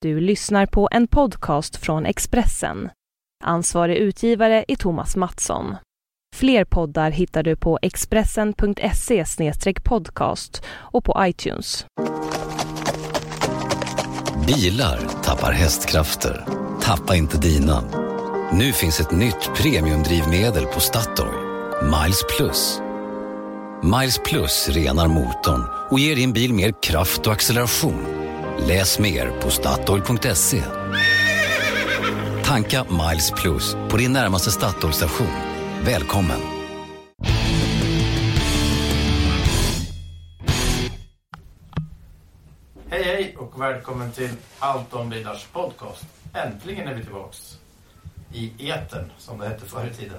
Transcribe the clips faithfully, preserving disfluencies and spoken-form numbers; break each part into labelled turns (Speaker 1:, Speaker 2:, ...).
Speaker 1: Du lyssnar på en podcast från Expressen. Ansvarig utgivare är Thomas Mattsson. Fler poddar hittar du på expressen punkt se slash podcast och på iTunes.
Speaker 2: Bilar tappar hästkrafter. Tappa inte dina. Nu finns ett nytt premiumdrivmedel på Statoil. Miles Plus. Miles Plus renar motorn och ger din bil mer kraft och acceleration. Läs mer på statoil punkt se. Tanka Miles Plus på din närmaste Statoil-station. Välkommen!
Speaker 3: Hej hej och välkommen till Allt om bilars podcast. Äntligen är vi tillbaks i etern, som det hette förr i tiden.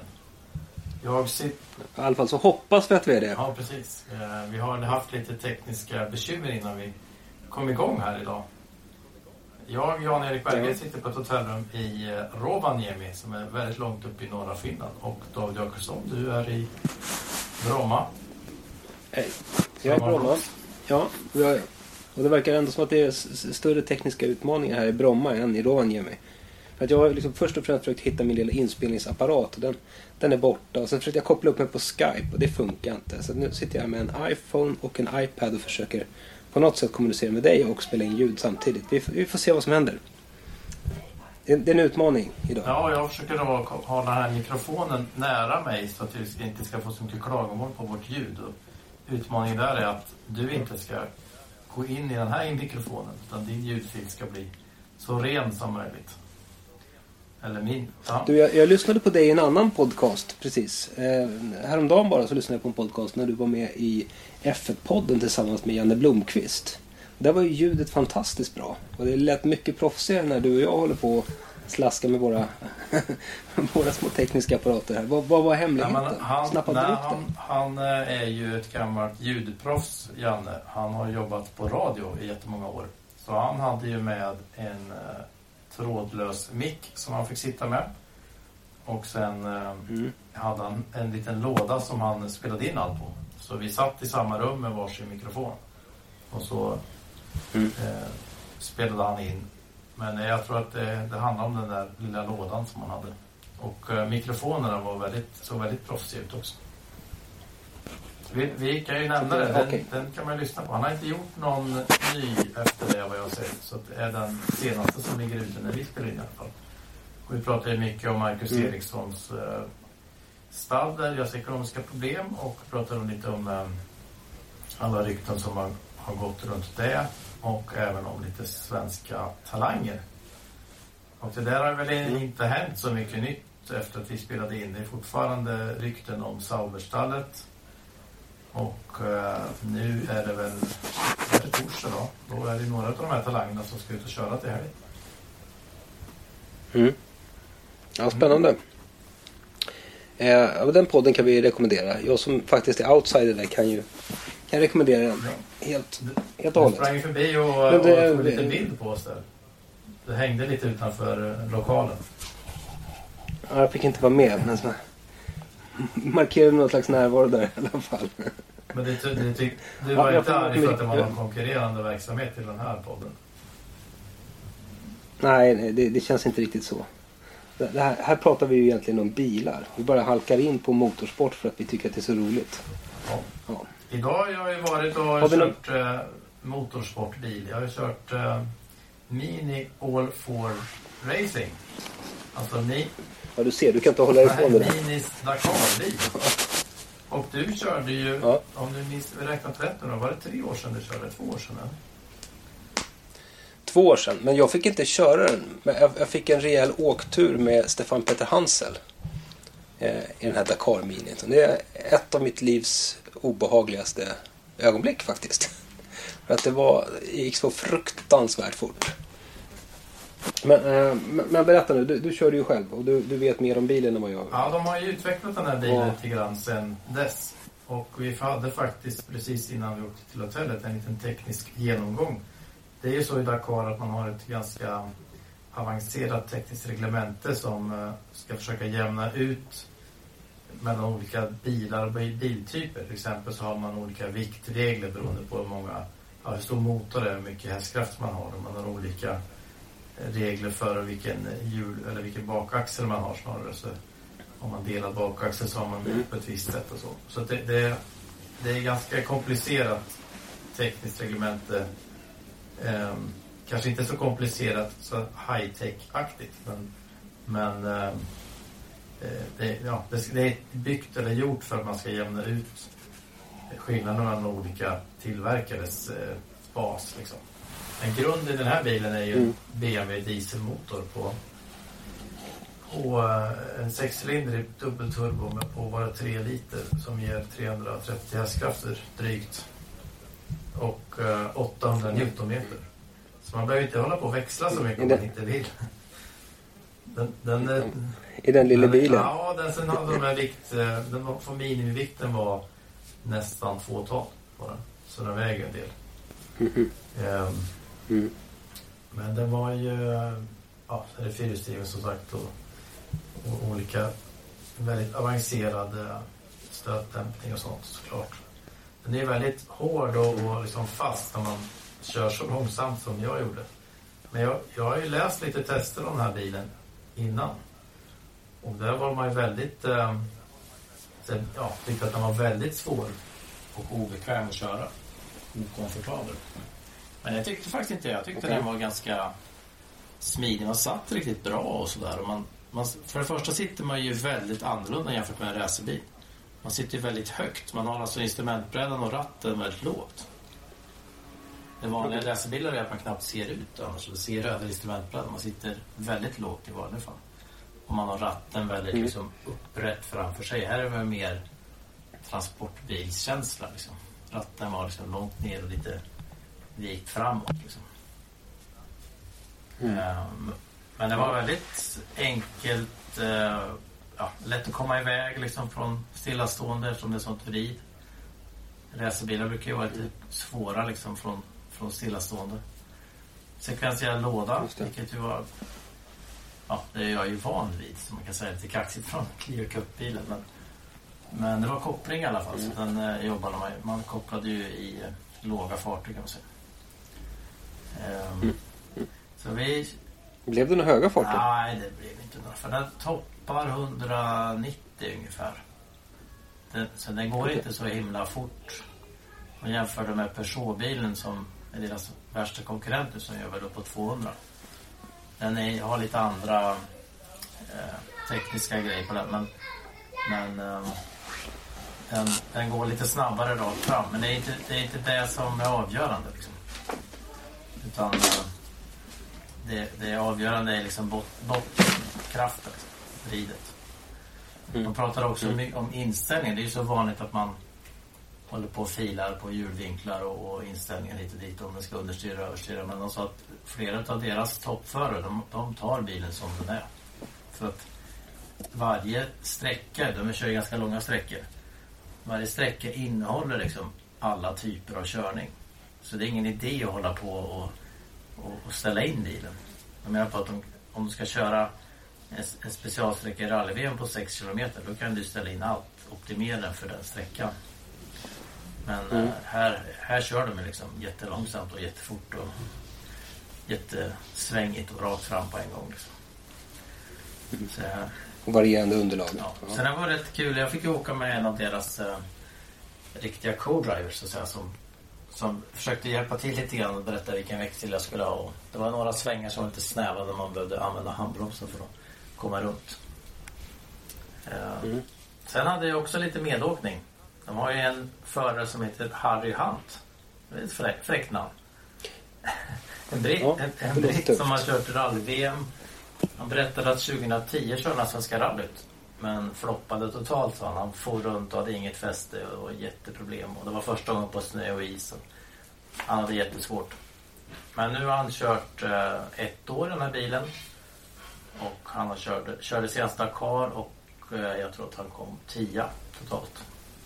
Speaker 3: Jag sitter...
Speaker 4: I alla fall så hoppas vi att vi är det.
Speaker 3: Ja, precis. Vi har haft lite tekniska bekymmer innan vi kom igång här idag. Jag, Jan-Erik Berger, sitter på ett hotellrum i Rovaniemi som är väldigt långt upp i norra Finland. Och David Jakobsson, du är i Bromma.
Speaker 4: Hej, jag är i Bromma. Ja, och det verkar ändå som att det är större tekniska utmaningar här i Bromma än i Rovaniemi. För att jag har liksom först och främst försökt hitta min lilla inspelningsapparat och den, den är borta. Och sen försökte jag koppla upp mig på Skype och det funkar inte. Så nu sitter jag med en iPhone och en iPad och försöker på något sätt kommunicera med dig och spela in ljud samtidigt. Vi får, vi får se vad som händer. Det, det är en utmaning idag.
Speaker 3: Ja, jag försöker då ha den här mikrofonen nära mig så att vi inte ska få så mycket klagomål på vårt ljud. Och utmaningen där är att du inte ska gå in i den här mikrofonen utan din ljudfil ska bli så ren som möjligt. Eller min. Ja.
Speaker 4: Du, jag, jag lyssnade på dig i en annan podcast precis. Eh, häromdagen bara så lyssnade jag på en podcast när du var med i F ett-podden tillsammans med Janne Blomqvist. Där var ju ljudet fantastiskt bra. Och det lät mycket proffsigare när du och jag håller på att slaska med våra, våra små tekniska apparater här. Vad, vad var hemligheten?
Speaker 3: Ja, han,
Speaker 4: Snappade
Speaker 3: nej,
Speaker 4: du upp
Speaker 3: han,
Speaker 4: den?
Speaker 3: han är ju ett gammalt ljudproffs, Janne. Han har jobbat på radio i jättemånga år. Så han hade ju med en eh, trådlös mick som han fick sitta med. Och sen eh, mm. hade han en liten låda som han spelade in allt på. Så vi satt i samma rum med varsin mikrofon. Och så mm. eh, spelade han in. Men jag tror att det, det handlade om den där lilla lådan som han hade. Och eh, mikrofonerna var väldigt, så väldigt proffsiga ut också. Vi, vi kan ju nämna det. Den, okay. den kan man lyssna på. Han har inte gjort någon ny efter det vad jag säger. Så det är den senaste som ligger ute när vi spelar in i alla fall. Och vi pratar ju mycket om Marcus mm. Erikssons eh, stall där, deras ekonomiska problem. Och pratar om lite om eh, alla rykten som har, har gått runt det. Och även om lite svenska talanger. Och det där har väl mm. inte hänt så mycket nytt efter att vi spelade in. Det är fortfarande rykten om Sauberstallet. Och eh, nu är det väl är det torsdag då. Då är det några av de här talangerna som ska ut och köra till helgen.
Speaker 4: Mm. Ja, spännande. Mm. Eh, den podden kan vi rekommendera. Jag som faktiskt är outsider där kan ju kan rekommendera den. Ja. Helt, helt och hållet.
Speaker 3: Du sprang förbi och, och det, tog lite bild på oss där. Det hängde lite utanför lokalen.
Speaker 4: Ja, jag fick inte vara med. Men så markerade någon slags närvaro där i alla fall.
Speaker 3: Men det, det, det, du var ja, inte arg för att det var någon konkurrerande verksamhet till den här podden?
Speaker 4: Nej, det, det känns inte riktigt så. Det, det här, här pratar vi ju egentligen om bilar. Vi bara halkar in på motorsport för att vi tycker att det är så roligt.
Speaker 3: Ja. Ja. Idag har jag ju varit och har kört eh, motorsportbil. Jag har kört eh, Mini All four Racing. Alltså ni...
Speaker 4: Ja, du ser, du kan inte hålla ifrån det där.
Speaker 3: Minis Dakar-bil. Och du körde ju, ja. om du minns, vi räknat rätt nu, var det tre år sedan du körde? Två år sedan? Eller?
Speaker 4: Två år sedan, men jag fick inte köra den. Men jag, jag fick en rejäl åktur med Stefan Peter Hansel eh, i den här Dakar-minien. Det är ett av mitt livs obehagligaste ögonblick faktiskt. För att det var, det gick så fruktansvärt fort. Men, äh, men berätta nu, du, du körde ju själv och du, du vet mer om bilen än vad jag vet.
Speaker 3: Ja, de har ju utvecklat den här bilen lite grann sedan dess. Och vi hade faktiskt precis innan vi åkte till hotellet en liten teknisk genomgång. Det är ju så i Dakar att man har ett ganska avancerat tekniskt reglemente som ska försöka jämna ut mellan olika bilar och biltyper. Till exempel så har man olika viktregler beroende på hur många, ja, hur stor motor det är, hur mycket hästkraft man har. Och man har olika regler för vilken hjul eller vilken bakaxel man har snarare. Så om man delar bakaxel så har man det på ett visst sätt och så. Så det, det, det är ganska komplicerat tekniskt reglemente. Eh, kanske inte så komplicerat så high-tech-aktigt, men, men eh, det, ja, det, det är byggt eller gjort för att man ska jämna ut skillnaden mellan olika tillverkares eh, bas liksom. Men grunden i den här bilen är ju en B M W dieselmotor på, på eh, en sexcylindrig dubbelturbo med på bara tre liter som ger trehundratrettio hästkrafter drygt och eh, åttahundra newtonmeter. Så man behöver inte hålla på och växla så mycket om man inte vill. Den, den,
Speaker 4: I den lilla
Speaker 3: den,
Speaker 4: bilen?
Speaker 3: Ja, den sen hade de här vikt, den var, för minimivikten var nästan två ton bara. Så den väger en del.
Speaker 4: Mm.
Speaker 3: Um,
Speaker 4: mm.
Speaker 3: Men den var ju, ja, det är fyrhjulsdriven som sagt och, och olika väldigt avancerade stötdämpning och sånt såklart. Den är väldigt hård och, och liksom fast när man kör så långsamt som jag gjorde. Men jag, jag har ju läst lite tester om den här bilen innan. Och där var man ju väldigt eh, ja, tyckte att den var väldigt svår och obekväm att köra. Okomfortabel. Men jag tyckte faktiskt inte jag tyckte okay. Den var ganska smidig. Man satt riktigt bra och sådär. Och man, man, för det första sitter man ju väldigt annorlunda jämfört med en racerbil. Man sitter ju väldigt högt. Man har alltså instrumentbrädan och ratten väldigt lågt. Det vanliga racerbilar är att man knappt ser ut annars. Det ser över instrumentbrädan. Man sitter väldigt lågt i vanliga fall. Och man har ratten väldigt mm. liksom, upprätt framför sig. Här är det mer transportbilskänsla. Liksom. Ratten var liksom långt ner och lite vikt framåt. Liksom. Mm. Um, men det var väldigt enkelt. Uh, ja, lätt att komma iväg liksom, från stillastående eftersom det är sånt vrid. Racerbilar brukar ju vara lite svåra liksom, från, från stillastående. Sekventiell låda, vilket ju var... Ja, det är jag ju van vid, så man kan säga lite kaxigt från Clio Cup-bilen. Men, men det var koppling i alla fall, mm. så den eh, jobbade man Man kopplade ju i eh, låga farter kan man säga. Um, mm. Mm. Så vi...
Speaker 4: Blev det några höga farter?
Speaker 3: Nej, det blev inte några. För den toppar hundranittio ungefär. Den, så den går okay. inte så himla fort. Man jämför det med Peugeot-bilen som är deras värsta konkurrenter som gör väl upp på tvåhundra. Den är, har lite andra eh, tekniska grejer på den. Men, men eh, den, den går lite snabbare rakt fram. Men det är inte det, är inte det som är avgörande. Liksom. Utan eh, det, det är avgörande är liksom bot, bottenkraften, vridet. Mm. De pratar också mm. om inställningen. Det är ju så vanligt att man håller på och filar på hjulvinklar och, och inställningar hit och dit om den ska understyra och överstyra. Men de sa att flera av deras toppförare de, de tar bilen som den är. För att varje sträcka, de kör ganska långa sträckor. Varje sträcka innehåller liksom alla typer av körning. Så det är ingen idé att hålla på och, och, och ställa in bilen. Jag menar på att de, om du ska köra en, en specialsträcka i rally-V M på sex kilometer, då kan du ställa in allt, optimera den för den sträckan. Men mm. här, här kör de liksom jättelångsamt och jättefort och jättesvängigt och rakt fram på en gång. Liksom. Så,
Speaker 4: och varierande underlag.
Speaker 3: Ja. Sen det var rätt kul. Jag fick ju åka med en av deras uh, riktiga co-drivers så att säga, som, som försökte hjälpa till lite grann och berätta vilken växel jag skulle ha. Och det var några svängar som var lite snäva där man behövde använda handbromsen för att komma runt. Uh, mm. Sen hade jag också lite medåkning. De har ju en förare som heter Harry Hunt. Det är ett fräck, fräckt namn. En britt, ja, en, en britt som har kört rally-V M. Han berättade att tjugohundratio körde han Svenska rallyt. Men floppade totalt, så han. Han for runt och hade inget fäste och jätteproblem. Och det var första gången på snö och is. Och han hade jättesvårt. Men nu har han kört eh, ett år den här bilen. Och han har kört, körde senast Dakar och eh, jag tror att han kom tia totalt.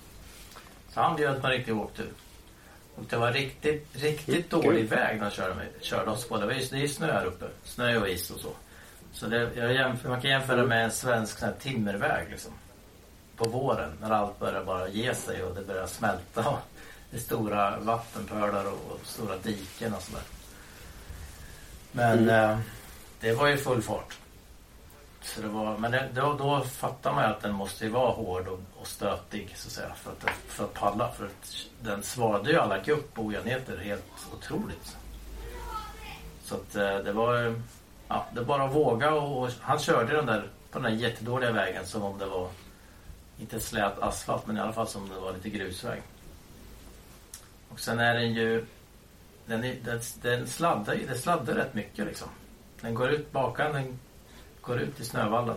Speaker 3: Så han bjöd på en riktig åktur. Och det var riktigt, riktigt dålig väg när han körde, med, körde oss på. Det var ju, det är ju snö här uppe. Snö och is och så. Så det, jag jämför, man kan jämföra med en svensk sån här timmerväg liksom. På våren när allt börjar bara ge sig och det börjar smälta. Och det är stora vattenpölar och, och stora diken och sådär. Men mm. eh, det var ju full fart. Så det var, men det, då, då fattar man ju att den måste ju vara hård och, och stötig så att säga, för att, för att palla. För att den svarade ju alla gupp och oenheter helt otroligt. Så att det var, ja, det bara att våga, och, och han körde den där på den där jättedåliga vägen som om det var inte slät asfalt, men i alla fall som det var lite grusväg. Och sen är den ju den, är, den, den sladdar ju, det sladdar rätt mycket liksom. Den går ut bakan, den går ut i snövallen.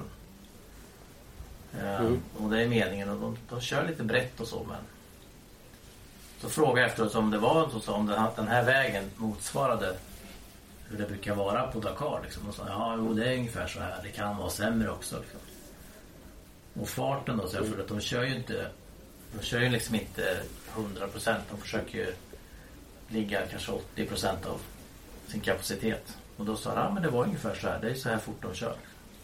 Speaker 3: Mm. Och det är meningen, och de, de kör lite brett och så, men så frågade jag efteråt om det var så, om den, den här vägen motsvarade hur det brukar vara på Dakar liksom. Och så, ja, jo, det är ungefär så här, det kan vara sämre också liksom. Och farten då, så jag, för att de kör ju inte de kör ju liksom inte hundra procent, de försöker ju ligga kanske åttio procent av sin kapacitet. Och då sa jag, ja men det var ungefär så här, det är så här fort de kör.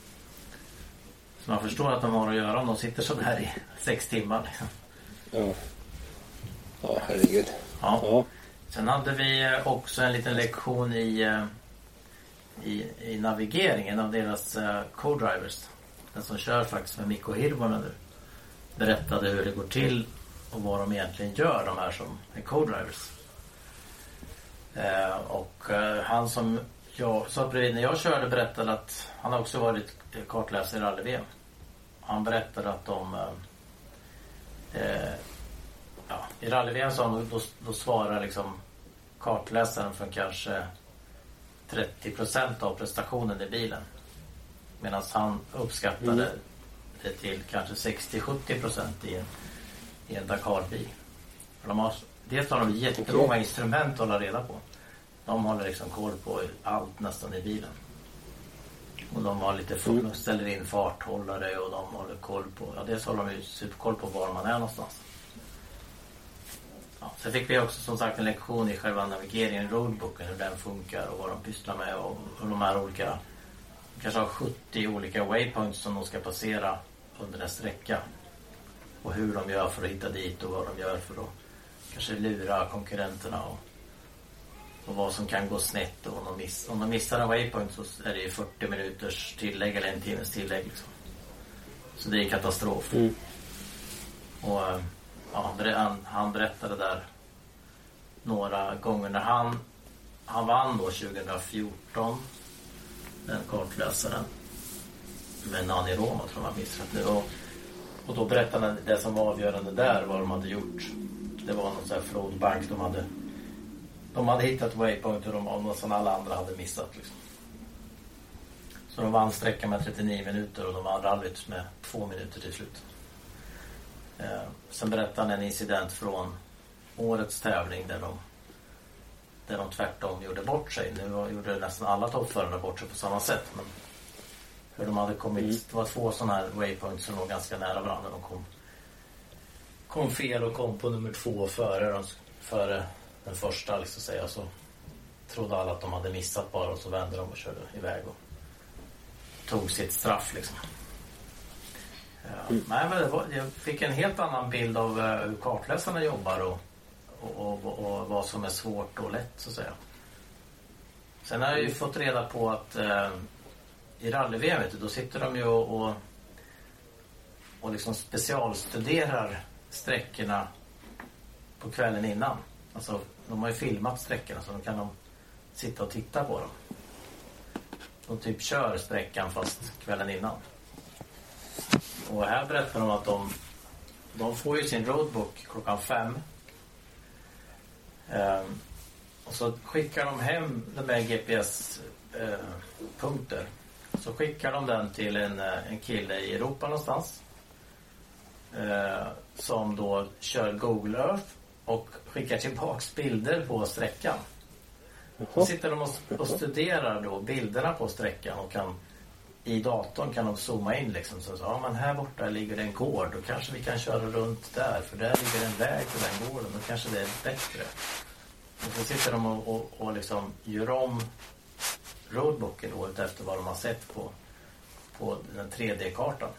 Speaker 3: Så man förstår att de har att göra om de sitter så här i sex timmar liksom.
Speaker 4: Ja. Ja, herregud.
Speaker 3: Ja.
Speaker 4: Ja.
Speaker 3: Sen hade vi också en liten lektion i i, i navigeringen av deras uh, co-drivers. Den som kör faktiskt med Mikko Hirvonen nu berättade hur det går till och vad de egentligen gör, de här som är co-drivers. Uh, och uh, han som jag satt bredvid när jag körde berättade att han har också varit kartläsare i rally-V M. Han berättade att de uh, uh, ja, i rally-V M så då, då svarar liksom kartläsaren för kanske trettio procent av prestationen i bilen. Medan han uppskattade mm. det till kanske sextio till sjuttio procent i en, i en Dakar-bil. För de har, dels har de jättemånga okay. instrument att hålla reda på. De håller liksom koll på allt nästan i bilen. Och de har lite full, mm. ställer in farthållare och de håller koll på, ja dels håller de ju superkoll på var man är någonstans. Ja, sen fick vi också som sagt en lektion i själva navigeringen, roadbooken, hur den funkar och vad de pysslar med och hur de här olika, kanske har sjuttio olika waypoints som de ska passera under en sträcka. Och hur de gör för att hitta dit och vad de gör för att kanske lura konkurrenterna och, och vad som kan gå snett. Och om de, miss, om de missar en waypoint så är det ju fyrtio minuters tillägg eller en timmes tillägg liksom. Så det är katastrof. Mm. Och ja, han, han berättade där några gånger när han han vann då tjugohundrafjorton, den kartläsaren med Nani Roma tror jag minns rätt. Och, och då berättade han det som var avgörande där, vad de hade gjort. Det var någon sån här fraudbank de hade de hade hittat waypoint och de och som alla andra hade missat liksom. Så de vann sträckan med trettionio minuter och de vann rallyt med två minuter till slut. Eh, sen berättade han en incident från årets tävling där de där de tvärtom gjorde bort sig. Nu gjorde nästan alla toppförarna bort sig på samma sätt, men hur de hade kommit, mm. det var två sådana här waypoints som låg ganska nära varandra. De kom, kom fel och kom på nummer två före, före den första liksom säga, så trodde alla att de hade missat bara och så vände de och körde iväg och tog sitt straff liksom. Ja, mm. Nej, men det var, jag fick en helt annan bild av uh, hur kartläsarna jobbar och, och, och, och vad som är svårt och lätt så att säga. Sen har jag ju fått reda på att uh, i rally-V M då sitter de ju och, och, och liksom specialstuderar sträckorna på kvällen innan. Alltså de har ju filmat sträckorna så då kan de sitta och titta på dem. De typ kör sträckan fast kvällen innan. Och här berättar de att de, de får ju sin roadbook klockan fem. Um, och så skickar de hem de med G P S-punkter. Uh, så skickar de den till en, en kille i Europa någonstans. Uh, som då kör Google Earth och skickar tillbaks bilder på sträckan. Så sitter de och, och studerar då bilderna på sträckan och kan i datorn kan de zooma in liksom, så ja men här borta ligger det en gård och kanske vi kan köra runt där för där ligger en väg till den gården och kanske det är bättre. Och så sitter de och, och, och liksom gör om roadbooken då efter vad de har sett på, på den tre D-kartan.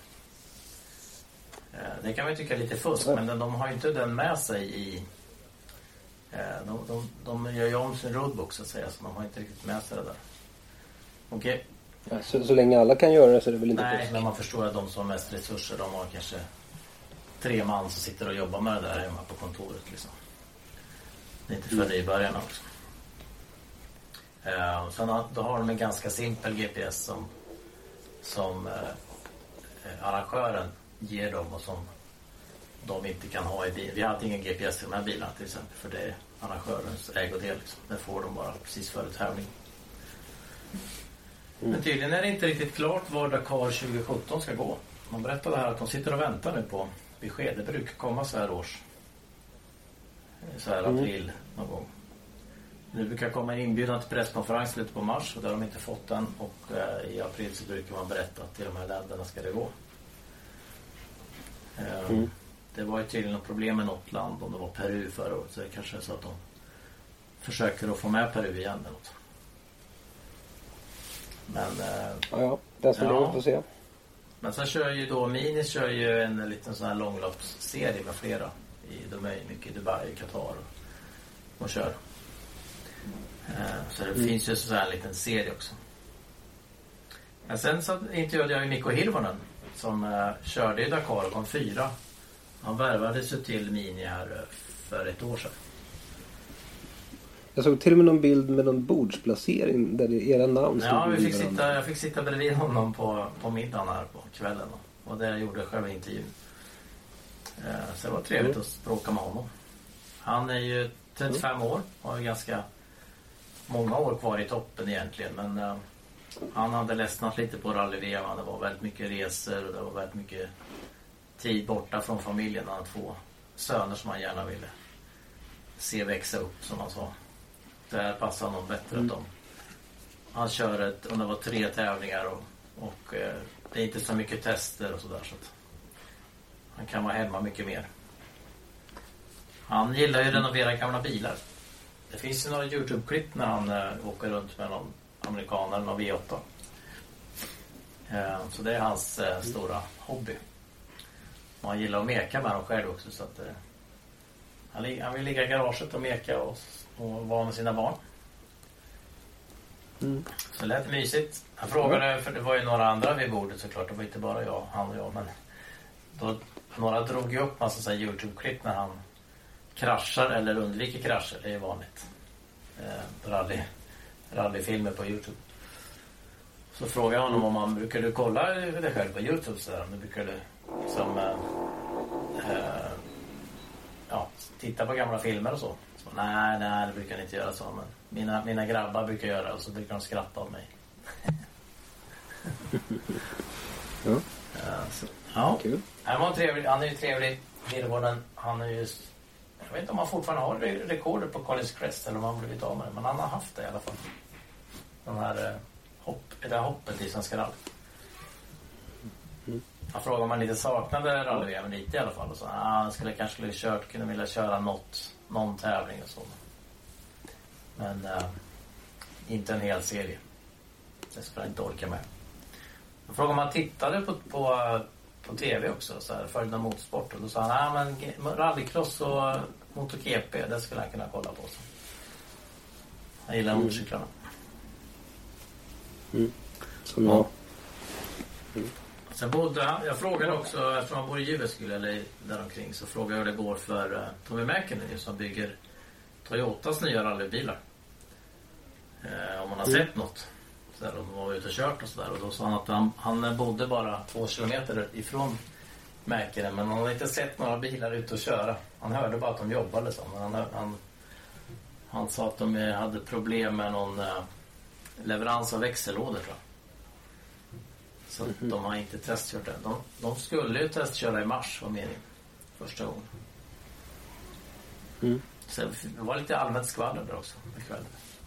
Speaker 3: Det kan man ju tycka är lite fusk, men de har ju inte den med sig i de, de, de gör ju om sin roadbook så att säga, så de har inte riktigt med sig det där. Okej.
Speaker 4: Ja, så, så länge alla kan göra det så är det väl inte...
Speaker 5: Nej, men man förstår att de som har mest resurser, de har kanske tre man som sitter och jobbar med det där hemma på kontoret liksom. Det är inte för nybörjarna också. Uh, och sen har, då har de en ganska simpel G P S som, som uh, arrangören ger dem och som de inte kan ha i bil. Vi har ingen G P S i de här bilarna till exempel, för det är arrangörens ägodel liksom. Det får de bara precis före tävling. Mm. Men tydligen är det inte riktigt klart var Dakar tjugo sjutton ska gå. Man berättade här att de sitter och väntar nu på besked. Det brukar komma så här års. Så här april någon gång. Nu brukar komma en inbjudan till presskonferens lite på mars, och där har de inte fått den. Och eh, i april så brukar man berätta att till de här länderna ska det gå. Eh, mm. Det var ju tydligen något problem med något land, om det var Peru förra året. Så det kanske är så att de försöker att få med Peru igen eller något. Men eh,
Speaker 4: ja, ja, det ska
Speaker 5: ja.
Speaker 4: vi få se.
Speaker 5: Men sen kör ju då Minis kör ju en liten sån här långloppsserie med flera. I, de är mycket i Dubai, Qatar och, och kör. Eh, så det mm. finns ju så här en liten serie också. Men sen så intervjuade jag ju Mikko Hirvonen som eh, körde i Dakar och kom fyra. Han värvades ju till Mini här för ett år sedan.
Speaker 4: Jag såg till och med någon bild med någon bordsplacering där det era namn stod.
Speaker 5: Ja, vi fick sitta, jag fick sitta bredvid honom på, på middagen här på kvällen. Och där gjorde jag själva intervjun. Eh, så det var trevligt mm. att språka med honom. Han är ju trettiofem mm. år och har ju ganska många år kvar i toppen egentligen. Men eh, han hade ledsnat lite på rally-V M. Det var väldigt mycket resor och det var väldigt mycket tid borta från familjen. Han hade två söner som han gärna ville se växa upp, som han sa. Där passar honom bättre mm. att de. Han kör ett, om det var tre tävlingar och, och eh, det är inte så mycket tester och sådär, så att han kan vara hemma mycket mer. Han gillar ju att renovera gamla bilar. Det finns ju några YouTube-klipp när han eh, åker runt med någon amerikaner, någon V åtta. Eh, så det är hans eh, stora hobby. Och han gillar att meka med dem själv också, så att eh, han, han vill ligga i garaget och meka och, och vara med sina barn. Mm. Så det lät mysigt. Jag frågade, för det var ju några andra vid bordet såklart. Det var inte bara jag, han och jag. Men då, några drog ju upp massa så här YouTube-klipp när han kraschar eller undviker krascher. Det är ju vanligt. Eh, rally, rallyfilmer på YouTube. Så frågade jag honom om han brukar du kolla det själv på YouTube så där, om du brukar du som eh, eh, ja, titta på gamla filmer och så. Så nej, nej, det brukar jag inte göra så, men mina, mina grabbar brukar göra det och så brukar de skratta av mig.
Speaker 4: Ja.
Speaker 5: Ja, så, ja. Kul. Han var trevlig, han är ju trevlig. Hirvonen, han är ju, jag vet inte om han fortfarande har rekorder på Collins Crest eller om han blivit av med det, men han har haft det i alla fall. Den här eh, hopp, det där hoppet i Svenska rally. Mm. Han frågade om han lite saknade rally-V M lite i alla fall och så. Ah, han skulle kanske skulle kört, kunde vilja köra något, någon tävling och så. Men äh, inte en hel serie. Det skulle jag inte orka med. Jag frågade om han tittade på, på, på tv också, så här, följde motorsport. Och då sa han, ah, men rallycross och MotoGP, det skulle han kunna kolla på. Så. Han gillar mm. motorcyklarna.
Speaker 4: Mm. Som jag.
Speaker 5: Mm. Sen bodde han, jag frågade också, eftersom han bor i Jyväskylä eller däromkring, så frågade jag hur det går för uh, Tommy Mäkinen som bygger Toyotas nya rallybilar. Uh, om man har mm. sett något. Så där, om de var ute och kört och sådär. Och då sa han att han, han bodde bara två kilometer ifrån Mäkinen, men han hade inte sett några bilar ute och köra. Han hörde bara att de jobbade så. Men han, han, han sa att de hade problem med någon uh, leverans av växellådor, tror jag. Så mm-hmm. de har inte testkört det. De, de skulle ju testköra i mars, var meningen. Första gången. Mm. Så det var lite allmänt skvaller där också ikväll.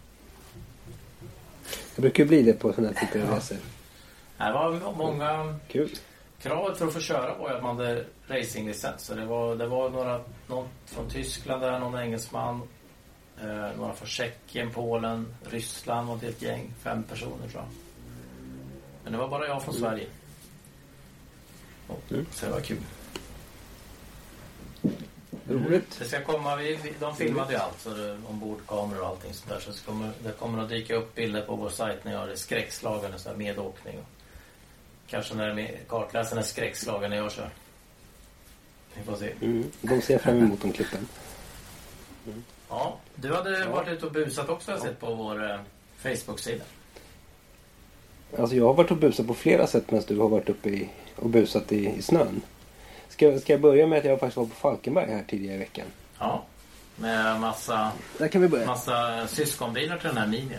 Speaker 4: Det brukar ju bli det på sådana här typer av
Speaker 5: ja.
Speaker 4: resor.
Speaker 5: Det var många...
Speaker 4: Kul.
Speaker 5: Kravet för att få köra var ju att man hade racinglicens. Så det var, det var några, någon från Tyskland där, någon engelsman. Eh, några från Tjeckien, Polen, Ryssland och ett gäng. Fem personer, tror jag. Men det var bara jag från mm. Sverige. Och, mm. Så det var kul.
Speaker 4: roligt.
Speaker 5: Det ska komma, vi, vi, de filmade ju allt, så det, ombordkameror och allting sånt där. Så det kommer, det kommer att dyka upp bilder på vår sajt när jag har det skräckslagen och så här medåkning. Och kanske när med, kartläsaren är skräckslagen när jag kör. Vi får se.
Speaker 4: Mm, de ser fram emot de klippen.
Speaker 5: Mm. Ja, du hade ja. varit ute och busat också, jag har sett på vår eh, Facebook-sida.
Speaker 4: Alltså jag har varit och busat på flera sätt medan du har varit uppe i, och busat i, i snön. Ska, ska jag börja med att jag faktiskt var på Falkenberg här tidigare i veckan?
Speaker 5: Ja, med massa,
Speaker 4: där kan vi börja.
Speaker 5: massa syskonbilar till den här Minien.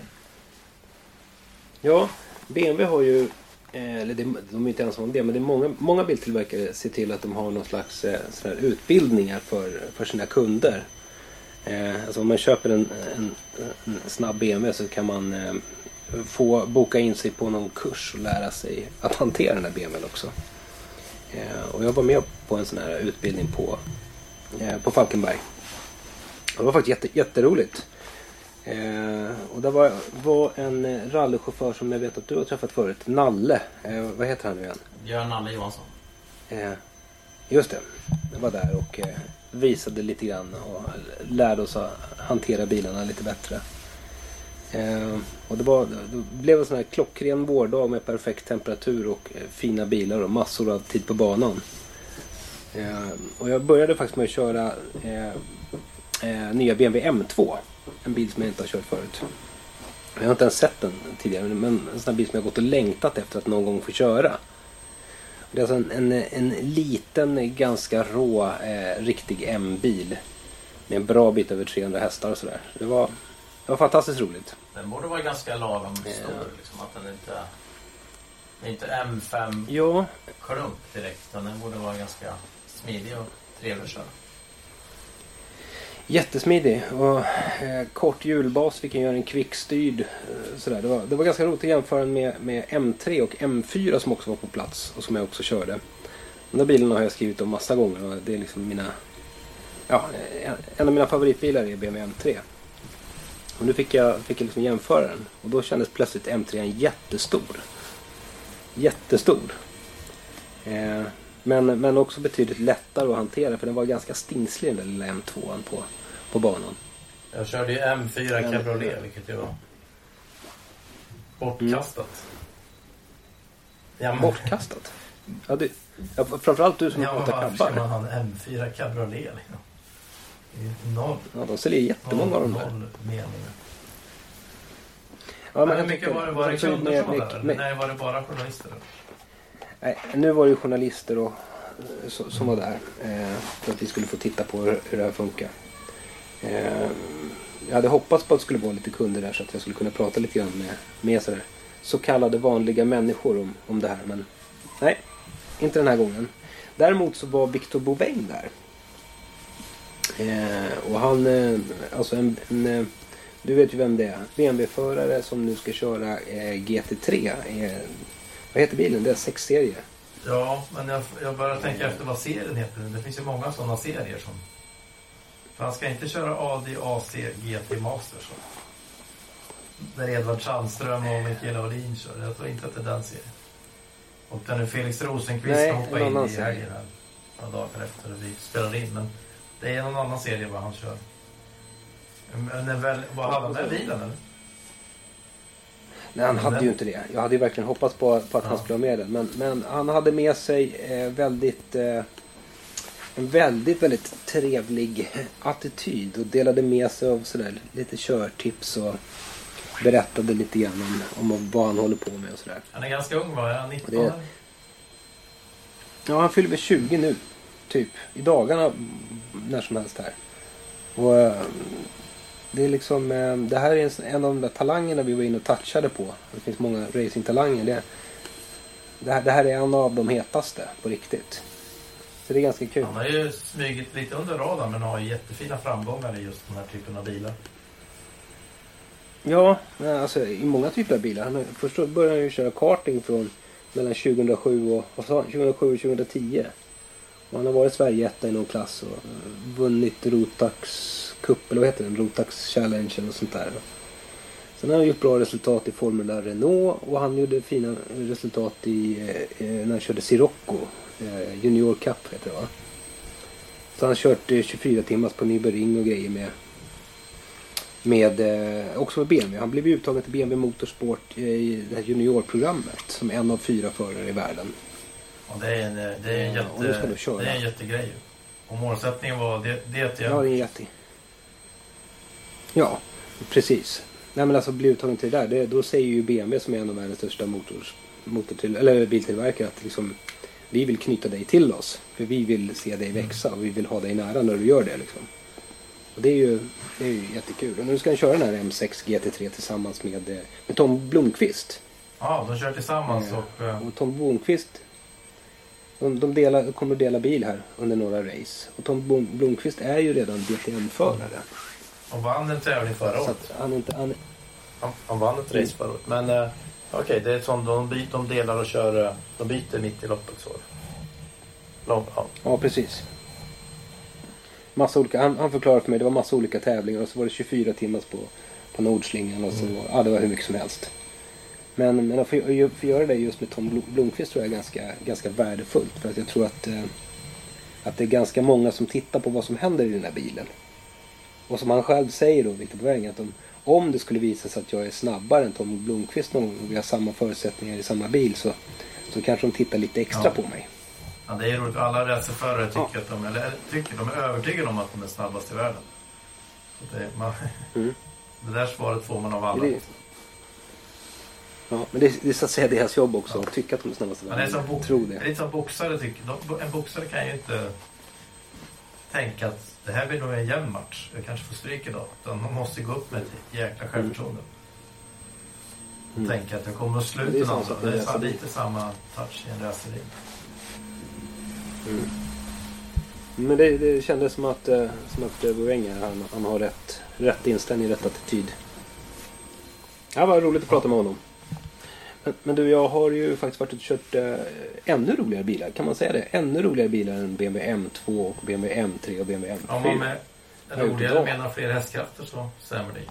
Speaker 4: Ja, B M W har ju, eh, eller det, de är inte ensamma om det, men det är många, många biltillverkare ser till att de har någon slags eh, sån här utbildningar för, för sina kunder. Eh, alltså om man köper en, en, en snabb B M W så kan man eh, få boka in sig på någon kurs och lära sig att hantera den här B M W också. Eh, och jag var med på en sån här utbildning på, eh, på Falkenberg. Det var faktiskt jätte, jätteroligt. Eh, och det var, var en rallychaufför som jag vet att du har träffat förut, Nalle. Eh, vad heter han nu igen?
Speaker 5: Björn Nalle Johansson.
Speaker 4: Eh, just det, jag var där och eh, visade lite grann och lärde oss att hantera bilarna lite bättre. Eh, och det, var, det blev en sån här klockren vårdag med perfekt temperatur och eh, fina bilar och massor av tid på banan. Eh, och jag började faktiskt med att köra eh, eh, nya B M W M två. En bil som jag inte har kört förut. Jag har inte ens sett den tidigare, men en sån här bil som jag har gått och längtat efter att någon gång få köra. Det är alltså en, en, en liten, ganska rå, eh, riktig M-bil. Med en bra bit över trehundra hästar och sådär. Det var, det var fantastiskt roligt.
Speaker 5: Den borde vara ganska lagom stor, ja. Liksom, att den inte är inte M fem
Speaker 4: ja.
Speaker 5: klump direkt. Utan den borde vara ganska smidig och trevlig att köra.
Speaker 4: Jättesmidig och eh, kort hjulbas, vi kan göra en kvickstyrd eh, sådär. Det var, det var ganska roligt att jämföra med, med M tre och M fyra som också var på plats och som jag också körde. De där bilarna har jag skrivit om massa gånger och det är liksom mina, ja, en av mina favoritbilar är B M W M tre. Och nu fick jag, fick jag liksom jämföra den och då kändes plötsligt M tre jättestor. Jättestor. Eh, Men, men också betydligt lättare att hantera, för den var ganska stingslig den där lilla M två på, på banan.
Speaker 5: Jag körde ju M fyra Cabriolet, vilket ju var bortkastat.
Speaker 4: Mm. Ja, men... Bortkastat? Ja, det, ja, framförallt du som
Speaker 5: ja,
Speaker 4: hatar kabbar.
Speaker 5: Ja, man ha en M fyra Cabriolet liksom. Noll.
Speaker 4: Ja, de säljer jättemånga av de där.
Speaker 5: Noll meningar.
Speaker 4: Ja, men
Speaker 5: hur mycket var det, var det kunder med, som var där? Med, nej, var det bara journalister då?
Speaker 4: Nej, nu var det ju journalister och, så, som var där eh, för att vi skulle få titta på hur, hur det här funkar. Eh, jag hade hoppats på att det skulle vara lite kunder där så att jag skulle kunna prata lite grann med, med så, där, så kallade vanliga människor om, om det här. Men nej, inte den här gången. Däremot så var Victor Bouvin där. Eh, och han, eh, alltså en, en, du vet ju vem det är. B M W-förare som nu ska köra eh, G T tre. Eh, Vad heter bilen? Det är sex serier.
Speaker 5: Ja, men jag, jag börjar tänka efter vad serien heter. Det finns ju många sådana serier som... För han ska inte köra A D A C G T Master så. Där Edvard Sandström och Mikael Ahlin kör. Jag tror inte att det är den serien. Och den är Felix Rosenqvist som hoppar in i helgen här. Några dagar efter vi spelar in. Men det är någon annan serie vad han kör. Men den väl, vad hade han med bilen eller?
Speaker 4: Nej, han hade ju inte det. Jag hade ju verkligen hoppats på, på att ja. han skulle ha med den. Men, men han hade med sig eh, väldigt, eh, en väldigt, väldigt trevlig attityd. Och delade med sig av sådär, lite körtips och berättade lite grann om, om vad han håller på med och sådär.
Speaker 5: Han är ganska ung, va? Är han nitton?
Speaker 4: Det, ja, han fyller väl tjugo nu. Typ. I dagarna när som helst här. Och... Det är liksom, det här är en av de där talangerna vi var inne och touchade på. Det finns många racingtalanger. Det, det, här, det här är en av de hetaste på riktigt. Så det är ganska kul.
Speaker 5: Han har ju smugit lite under radarn men har jättefina framgångar i just den här typen av bilar.
Speaker 4: Ja, alltså i många typer av bilar. Han har, först började han ju köra karting från mellan tjugohundrasju och, vad sa, tjugohundrasju och tjugohundratio. Och han har varit Sverige-etta i någon klass och vunnit Rotax Cup, eller vad heter den? Rotax Challenge och sånt där. Sen har han gjort bra resultat i Formula Renault och han gjorde fina resultat i eh, när han körde Sirocco eh, Junior Cup heter det va? Så han har kört eh, tjugofyra timmars på Nürburgring och grejer med med eh, också med B M W. Han blev uttagen till B M W Motorsport i det här juniorprogrammet som en av fyra förare i världen.
Speaker 3: Och det är en, det är en, jätte,
Speaker 4: ja, och
Speaker 3: det är en jättegrej. Och målsättningen var det, det är
Speaker 4: ja, det är en jätte. Ja, precis. Nej, men alltså bli uttagen till det där, det, då säger ju B M W som är en av världens största motors, motor till, eller biltillverkare att liksom, vi vill knyta dig till oss. För vi vill se dig växa och vi vill ha dig nära när du gör det liksom. Och det är ju, det är ju jättekul. Och nu ska han köra den här M sex G T tre tillsammans med, med Tom Blomqvist.
Speaker 3: Ja, de kör tillsammans.
Speaker 4: Ja.
Speaker 3: Och,
Speaker 4: och Tom Blomqvist, de, de delar, kommer att dela bil här under några race. Och Tom Blomqvist är ju redan D T M-förare.
Speaker 3: Och vann en tävling förra året.
Speaker 4: Så han, inte, han,
Speaker 3: han, han vann ett race förra året. Men uh, okej, okay, det är som de, byter, de delar och kör, de byter mitt i loppet. Så. Lång, ja.
Speaker 4: ja, precis. Massa olika, han, han förklarade för mig, det var massa olika tävlingar och så var det tjugofyra timmar på, på Nordslingan och så, mm. ja, det var hur mycket som helst. Men, men att få, få göra det just med Tom Blomqvist tror jag är ganska, ganska värdefullt. För att jag tror att, eh, att det är ganska många som tittar på vad som händer i den här bilen. Och som han själv säger då, Victor Boeveng, att om, om det skulle visa sig att jag är snabbare än Tom Blomqvist någon gång och vi har samma förutsättningar i samma bil så, så kanske de tittar lite extra ja. på mig.
Speaker 3: Ja, det är roligt. Alla racerförare tycker ja. att de, eller tycker, de är övertygade om att de är snabbast i världen. Så det, man, mm. det där svaret får man av alla.
Speaker 4: Det, ja, men det, det är så att säga deras jobb också, ja. att tycka att de är snabbast i världen.
Speaker 3: Men det är som, bo- det. Det är lite som boxare tycker. De, en boxare kan ju inte tänka att det här blir nog en jämn match. Jag kanske får stryk idag. Utan man måste gå upp med ett jäkla självförtroende. Mm. Tänka att jag kommer att sluta någon. Det är, det är så lite samma touch i en racerbil.
Speaker 4: Mm. Men det, det kändes som att eh, som att Boeveng han, han har rätt, rätt inställning, rätt attityd. Det var roligt att prata med honom. Men, men du, jag har ju faktiskt varit och kört eh, ännu roligare bilar, kan man säga det? Ännu roligare bilar än B M W M två och B M W M tre och B M W M fyra.
Speaker 3: Om man med roligare menar fler hästkrafter så stämmer det.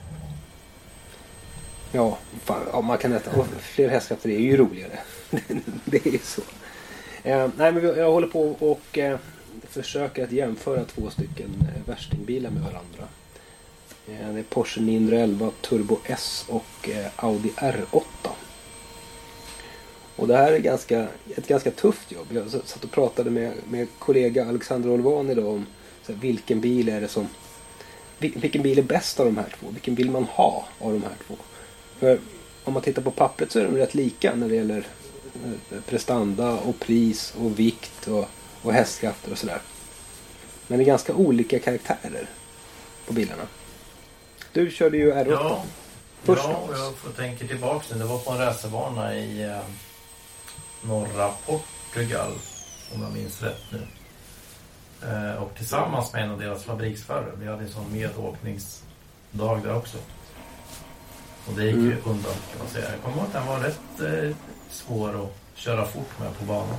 Speaker 4: Ja, fan, ja man kan nästan, fler hästkrafter är ju roligare. Det är ju så. Eh, nej, men jag håller på och eh, försöker att jämföra två stycken eh, värstingbilar med varandra. Eh, det är Porsche niohundraelva Turbo S och eh, Audi R åtta. Och det här är ganska, ett ganska tufft jobb. Jag satt och pratade med, med kollega Alexander Olvan idag om så här, vilken bil är det som vilken bil är bäst av de här två? Vilken vill man ha av de här två? För om man tittar på pappret så är de rätt lika när det gäller prestanda och pris och vikt och, och hästkrafter och sådär. Men det är ganska olika karaktärer på bilarna. Du körde ju R åtta.
Speaker 3: Ja, först ja jag får tänka tillbaka nu. Det var på en racerbana i eh, norra Portugal om jag minns rätt nu. Eh, och tillsammans med en av deras fabriksförare. Vi hade en sån medåkningsdag där också. Och det gick mm. ju undan kan man säga. Jag kommer ihåg att den var rätt eh, svår att köra fort med på banan.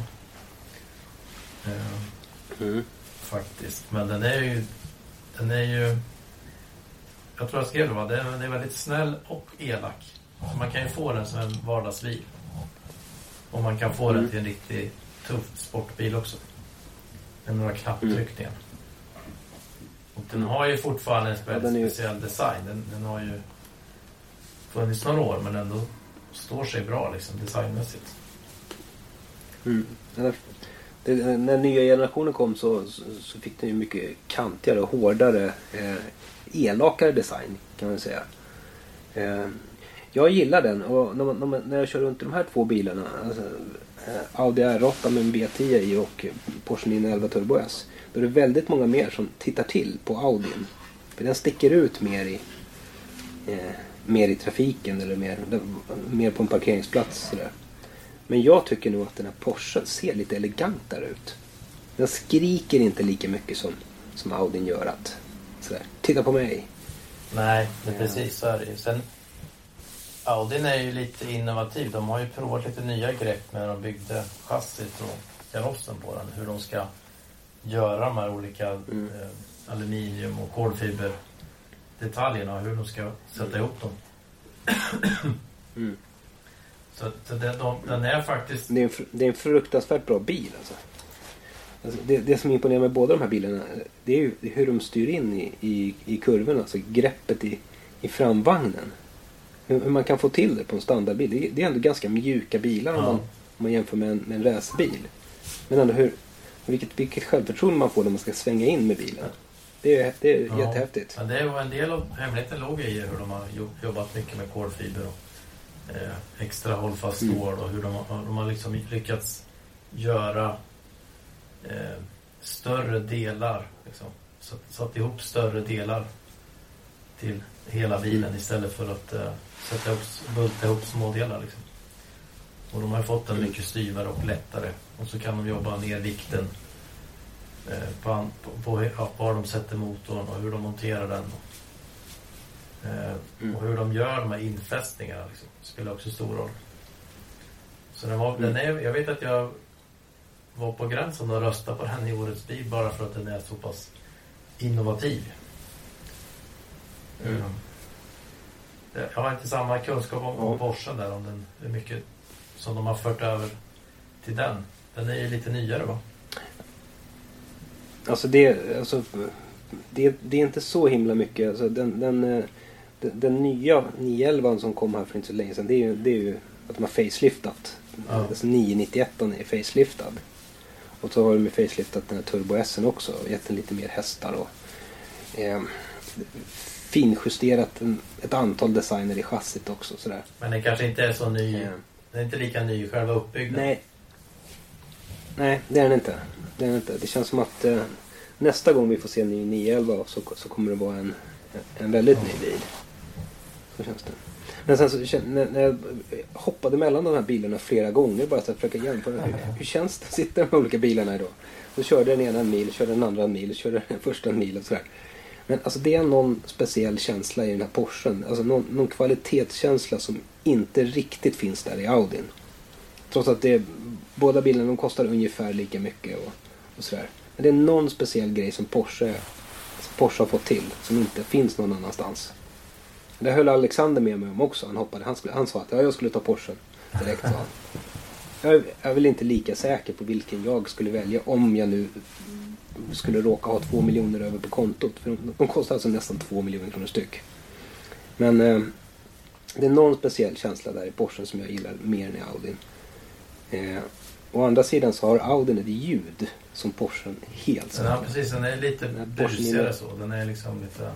Speaker 3: Eh, mm. Faktiskt. Men den är ju den är ju jag tror jag skrev det va, den är väldigt snäll och elak. Så man kan ju få den som en vardagsbil. Och man kan få mm. den till en riktigt tuff sportbil också. Med några knapptryckningar. Mm. Och den har ju fortfarande en väldigt ja, speciell design. Den, den har ju funnits några år men ändå står sig bra liksom designmässigt.
Speaker 4: Mm. Det, när nya generationen kom så, så, så fick den ju mycket kantigare och hårdare eh, elakare design kan man säga. Eh, jag gillar den och när, man, när jag kör runt de här två bilarna alltså, eh, Audi R åtta med en B tio i och Porsche niohundraelva Turbo S, då är det väldigt många mer som tittar till på Audin. För den sticker ut mer i eh, mer i trafiken eller mer, mer på en parkeringsplats sådär. Men jag tycker nog att den här Porsche ser lite elegantare ut. Den skriker inte lika mycket som, som Audin gör att sådär, titta på mig.
Speaker 3: Nej, det är precis så är det ju. Sen Audin är ju lite innovativ. De har ju provat lite nya grepp när de byggde chassit och karossen på den. Hur de ska göra de här olika mm. eh, aluminium och kolfiber detaljerna och hur de ska sätta mm. ihop dem. mm. Så, så det, de, den är faktiskt...
Speaker 4: Det är, en, det är en fruktansvärt bra bil alltså. Alltså det, det som imponerar med båda de här bilarna, det är ju hur de styr in i, i, i kurvorna. Alltså greppet i, i framvagnen. Hur, hur man kan få till det på en standardbil. Det, det är ändå ganska mjuka bilar ja. om, man, om man jämför med en, med en racerbil. Men ändå hur, vilket, vilket självförtroende man får när man ska svänga in med bilen. Det är, det är ja. jättehäftigt.
Speaker 5: Ja, det är en del av hemligheten låg i hur de har jobbat mycket med kolfiber och eh, extra hållfast stål mm. och hur de, de har liksom lyckats göra eh, större delar liksom, satt, satt ihop större delar till hela bilen mm. istället för att eh, sätta ihop, bulta ihop små delar liksom. Och de har fått den mycket styvare och lättare och så kan de jobba ner vikten eh, på, på, på ja, var de sätter motorn och hur de monterar den eh, mm. och hur de gör de här infästningarna liksom, spelar också stor roll. Så den var, mm. den är, jag vet att jag var på gränsen att rösta på den i årets bil bara för att den är så pass innovativ. Mm. Jag har inte samma kunskap om, om Porsche där, om den är mycket som de har fört över till den. Den är ju lite nyare va?
Speaker 4: Alltså det, alltså, det, det är inte så himla mycket. Alltså den, den, den, den nya nio elva som kom här för inte så länge sedan, det är ju, det är ju att de har faceliftat. Ja. Alltså nio nittioett är faceliftad. Och så har de faceliftat den här Turbo S'en också och gett den lite mer hästar och eh, finjusterat en, ett antal designer i chassit också. Sådär.
Speaker 5: Men den kanske inte är så ny, eh. den är inte lika ny i själva uppbyggnaden.
Speaker 4: Nej, Nej det är den inte. Det, är den inte. Det känns som att eh, nästa gång vi får se en ny nio elva så, så kommer det vara en, en väldigt ny bil. Så känns det. Men sen så när jag hoppade mellan de här bilarna flera gånger bara för att försöka jämföra hur, hur känns det att sitta med olika bilarna idag. Så körde den ena en mil, körde den andra en mil, körde den första en mil och sådär. Men alltså det är någon speciell känsla i den här Porschen. Alltså någon, någon kvalitetskänsla som inte riktigt finns där i Audin. Trots att det, båda bilarna de kostar ungefär lika mycket och, och sådär. Men det är någon speciell grej som Porsche, Porsche har fått till som inte finns någon annanstans. Det höll Alexander med mig om också. Han hoppade. Han, skulle, han sa att ja, jag skulle ta Porschen direkt. Sa han. Jag, jag är väl inte lika säker på vilken jag skulle välja om jag nu skulle råka ha två miljoner över på kontot. För de, de kostar alltså nästan två miljoner kronor styck. Men eh, det är någon speciell känsla där i Porschen som jag gillar mer än i Audin. Eh, å andra sidan så har Audin ett ljud som Porschen helt saknar.
Speaker 5: Ja, precis. Den är lite busigare så. Den är liksom lite...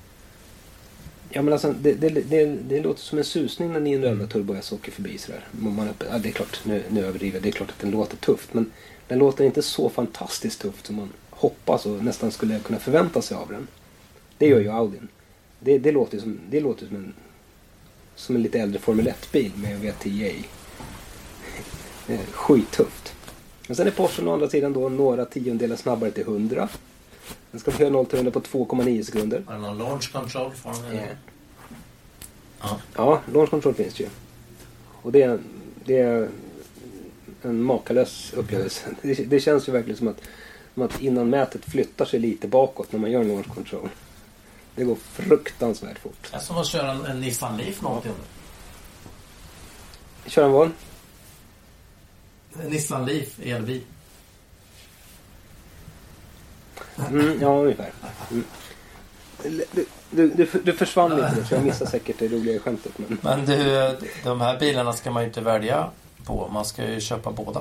Speaker 4: Ja, men alltså, det, det, det, det låter som en susning när nio elva Turbo S åker förbi sådär. Man, ja, det är klart, nu, nu överdriver det är klart att den låter tufft. Men den låter inte så fantastiskt tufft som man hoppas och nästan skulle kunna förvänta sig av den. Det gör ju Audin. Det, det låter som, det låter som en, som en lite äldre Formel ett-bil med V T A. Det är skittufft. Men sen är Porsche å andra sidan då några tiondelar snabbare till hundra. Den ska få göra noll till hundra på två komma nio sekunder.
Speaker 5: Har den någon launch control för den?
Speaker 4: Yeah. Ja. Ja, launch control finns ju. Och det är, det är en makalös upplevelse. Det, det känns ju verkligen som att, som att innan mätet flyttar sig lite bakåt när man gör en launch control. Det går fruktansvärt fort.
Speaker 5: Det är som att köra en, en Nissan Leaf någonting.
Speaker 4: Köra en vad?
Speaker 5: En Nissan Leaf elbil.
Speaker 4: Mm, ja, ungefär. Mm. Du, du, du, du försvann lite, så jag missade säkert det roliga skämtet. Men,
Speaker 5: men du, de här bilarna ska man ju inte välja på. Man ska ju köpa båda.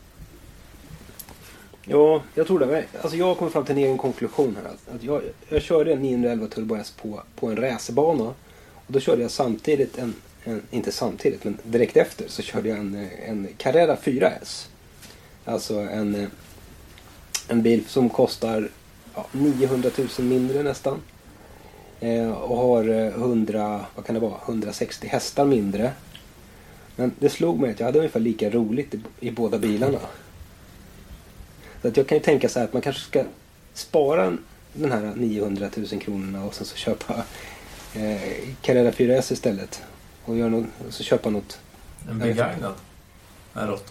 Speaker 4: Ja, jag tror det. Alltså jag har kommit fram till en egen konklusion här. Att jag, jag körde en nio elva Turbo S på, på en racerbana. Och då körde jag samtidigt en, en, inte samtidigt, men direkt efter så körde jag en, en Carrera fyra S. Alltså en... En bil som kostar ja, niohundratusen mindre nästan. Eh, och har hundra, vad kan det vara, hundrasextio hästar mindre. Men det slog mig att jag hade ungefär lika roligt i, i båda bilarna. Så att jag kan ju tänka så här att man kanske ska spara den här niohundratusen kronorna och sen så köpa eh, Carrera fyra S istället. Och, göra något, och så köpa något.
Speaker 5: En begagnad är åtta.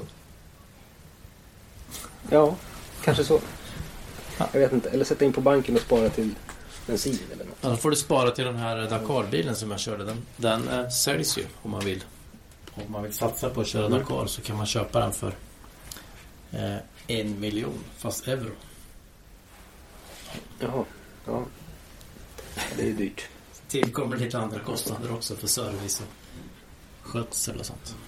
Speaker 4: Ja. Kanske så. Jag vet inte. Eller sätta in på banken och spara till bensin eller något.
Speaker 5: Ja, då får du spara till den här Dakar-bilen som jag körde. Den, den äh, säljs ju om man vill. Om man vill satsa på att köra mm. Dakar så kan man köpa den för eh, en miljon fast euro.
Speaker 4: Jaha, ja. Det är dyrt.
Speaker 5: Tillkommer lite andra kostnader också för service och skötsel och sånt.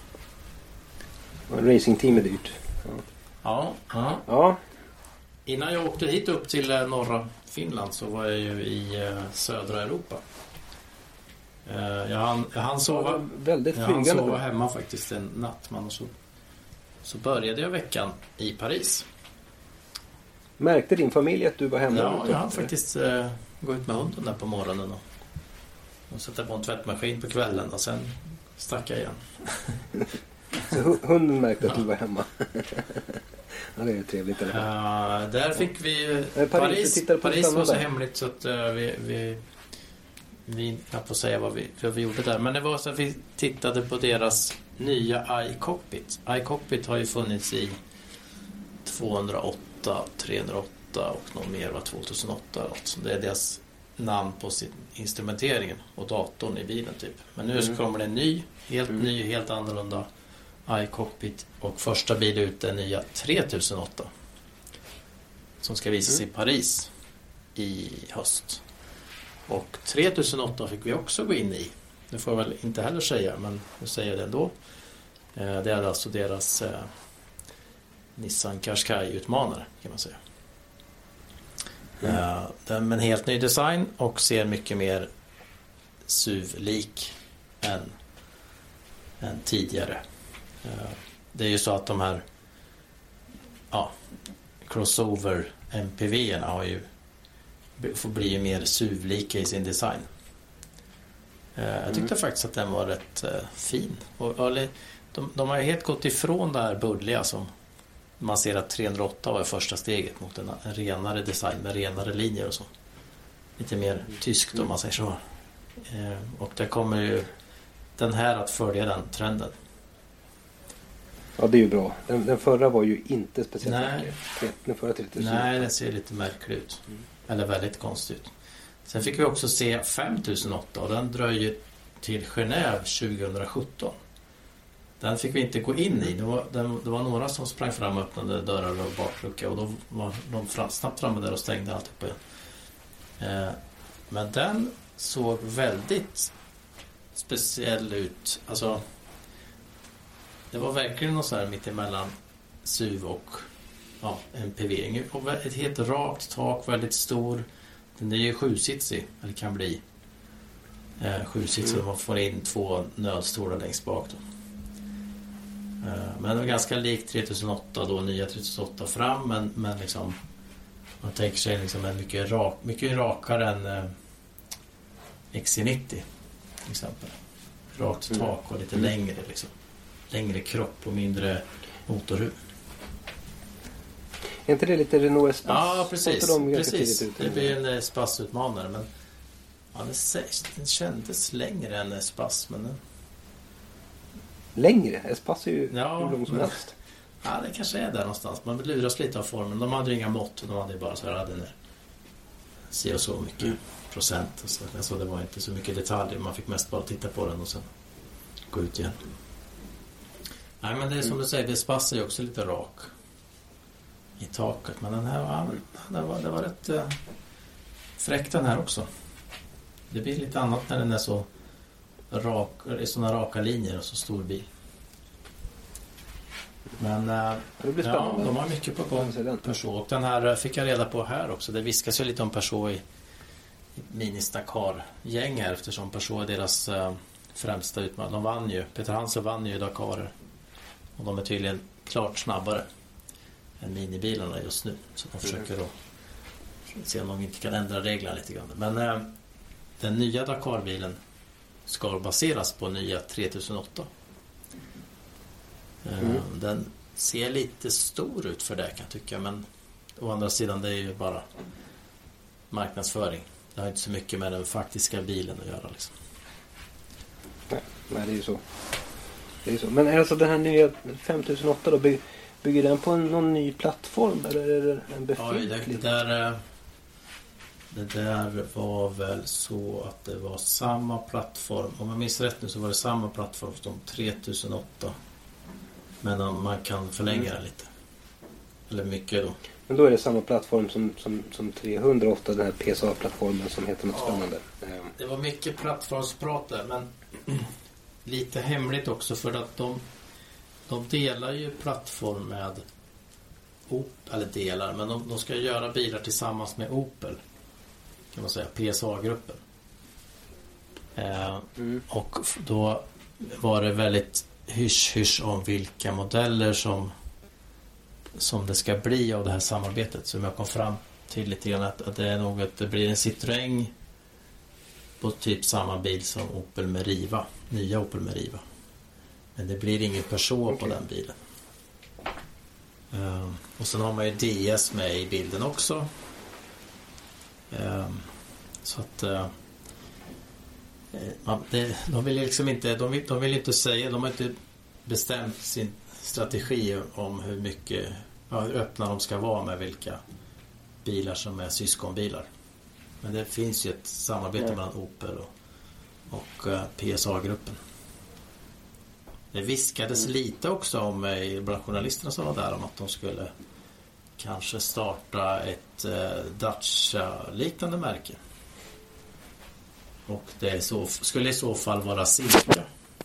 Speaker 4: Och racingteam är dyrt. Ja.
Speaker 5: Ja, ja.
Speaker 4: Ja.
Speaker 5: Innan jag åkte hit upp till eh, norra Finland så var jag ju i eh, södra Europa. Eh, jag hann, jag hann sova,
Speaker 4: väldigt
Speaker 5: jag hann
Speaker 4: flygande.
Speaker 5: sova hemma faktiskt en natt. Man, och så, så började jag veckan i Paris.
Speaker 4: Märkte din familj att du var hemma?
Speaker 5: Ja, jag hann faktiskt eh, gå ut med hunden där på morgonen och, och sätta på en tvättmaskin på kvällen och sen stack jag igen.
Speaker 4: Så hunden märkte att ja. du var hemma. Ja, det är trevligt. Eller?
Speaker 5: Uh, där fick vi
Speaker 4: Paris,
Speaker 5: Paris, Paris, Paris var så
Speaker 4: där.
Speaker 5: hemligt så att uh, vi, vi vi kan få säga vad vi, vad vi gjorde där. Men det var så att vi tittade på deras nya iCockpit. iCockpit har ju funnits i tvåhundraåtta, trehundraåtta och någon mer var tjugohundraåtta. Så det är deras namn på sin instrumenteringen och datorn i bilen typ. Men nu mm. kommer det en ny, helt mm. ny, helt annorlunda iCockpit och första bil ut är nya tre tusen åtta som ska visas mm. i Paris i höst. Och tre tusen åtta fick vi också gå in i. Det får jag väl inte heller säga, men nu säger jag det ändå. Eh, det är alltså deras eh, Nissan Qashqai-utmanare kan man säga. Mm. Eh, den med en helt ny design och ser mycket mer S U V-lik än, än tidigare. Eh, det är ju så att de här ja, crossover M P V-erna har ju får bli mer S U V-lika i sin design. Eh, jag tyckte mm. faktiskt att den var rätt eh, fin. Och, och, de, de har helt gått ifrån det här buddliga som man ser att trehundraåtta var första steget mot en, en renare design med renare linjer och så. Lite mer mm. tyskt om man säger så. Eh, och där kommer ju den här att följa den trenden.
Speaker 4: Ja, det är ju bra. Den, den förra var ju inte speciellt
Speaker 5: Nej.
Speaker 4: mycket. Den förra tre tusen.
Speaker 5: Nej, den ser lite märklig ut. Mm. Eller väldigt konstigt. Sen fick vi också se fem tusen åtta och den dröjer till Genève tjugohundrasjutton. Den fick vi inte gå in i. Det var, den, det var några som sprang fram och öppnade dörrar och baklucka och då var de fram, snabbt framme där och stängde allt på igen. Eh, men den såg väldigt speciell ut. Alltså det var verkligen något så här mittemellan S U V och ja, M P V. Och ett helt rakt tak, väldigt stor. Den är ju sjusitsig, eller kan bli eh, sjusitsig. Mm. Man får in två nödstolar längst bak då. Eh, men det var ganska likt tre tusen åtta då, nya tre tusen åtta fram, men, men liksom man tänker sig liksom en mycket, rak, mycket rakare än eh, X C nittio till exempel. Rakt tak och lite mm. längre liksom. Längre kropp och mindre motorhuv.
Speaker 4: Är inte det lite Renault Espace?
Speaker 5: Ja, precis. De precis. Ut, det blir en Espace-utmanare. Men ja, den kändes längre än Espace. Men den...
Speaker 4: Längre? Espace är ju
Speaker 5: ja,
Speaker 4: hur lång som
Speaker 5: men...
Speaker 4: helst.
Speaker 5: Ja, det kanske är där någonstans. Man luras lite av formen. De hade ju inga mått. De hade bara så här, den där se och så mycket mm. procent. Och så. Alltså, det var inte så mycket detaljer. Man fick mest bara titta på den och sen gå ut igen. Nej, men det är som mm. du säger. Espace är ju också lite rak i taket, men den här var, det var, det var rätt äh, fräck den här också. Det blir lite annat när den är så rak, i såna raka linjer och så stor bil. Men äh, det blir ja, de har mycket på gång Peugeot. Och den här fick jag reda på här också. Det viskas ju lite om Peugeot i, i Mini-Dakar-gäng här, eftersom Peugeot är deras äh, främsta utmanare. De vann ju, Peter Hansen vann ju Dakar och de är tydligen klart snabbare än minibilarna just nu. Så de försöker att se om de inte kan ändra reglerna lite grann. Men äh, den nya Dakar-bilen ska baseras på nya tre tusen åtta. Äh, mm. Den ser lite stor ut för det kan jag tycka. Men å andra sidan det är ju bara marknadsföring. Det har inte så mycket med den faktiska bilen att göra. Liksom.
Speaker 4: Nej, nej, det är ju så. Det är så. Men alltså den här nya fem tusen åtta då bygger Bygger den på en, någon ny plattform eller är det en befintlig?
Speaker 5: Ja, det, det, där, det där var väl så att det var samma plattform. Om jag minns rätt nu så var det samma plattform som tre tusen åtta. Men man kan förlänga mm. den lite. Eller mycket då.
Speaker 4: Men då är det samma plattform som, som, som trehundra, ofta den här P S A-plattformen som heter något ja, spännande.
Speaker 5: Det var mycket plattformsprat där, men lite hemligt också för att de, de delar ju plattform med Opel, eller delar, men de, de ska göra bilar tillsammans med Opel, kan man säga, P S A-gruppen. Eh, mm. Och då var det väldigt hysch-hysch om vilka modeller som som det ska bli av det här samarbetet, som jag kom fram till lite grann att, att det är nog att det blir en Citroën på typ samma bil som Opel Meriva, nya Opel Meriva. Men det blir ingen Peugeot okay. på den bilen. Um, och sen har man ju D S med i bilden också. Um, så att uh, man, det, de vill liksom inte de vill, de vill inte säga, de har inte bestämt sin strategi om hur mycket, ja, hur öppna de ska vara med vilka bilar som är syskonbilar. Men det finns ju ett samarbete mm. mellan Opel och, och uh, P S A-gruppen. Det viskades mm. lite också om uh, bland journalisterna som var där om att de skulle kanske starta ett uh, Dacia-liknande märke. Och det så, skulle i så fall vara Silka.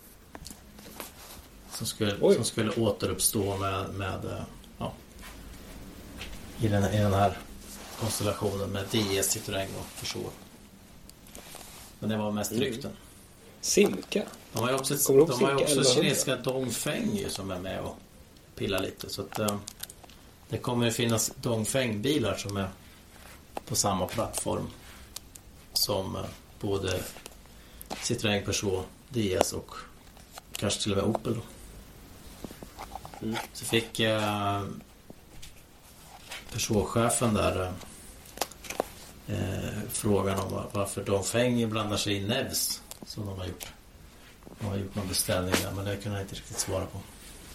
Speaker 5: Som skulle, som skulle återuppstå med, med ja, i, den, i den här konstellationen med D S, Citroën och Peugeot. Men det var mest rykten. Mm.
Speaker 4: Simca?
Speaker 5: De har ju också, de har ju också kinesiska Dongfeng som är med och pillar lite. Så att uh, det kommer ju finnas Dongfeng-bilar som är på samma plattform som uh, både Citroën, Peugeot, D S och kanske till och med Opel då. Mm. Så fick eh, Peugeot-chefen där eh, frågan om varför Dongfeng blandar sig i Nevs som de har gjort. De har gjort någon beställning där, men det kunde jag inte riktigt svara på.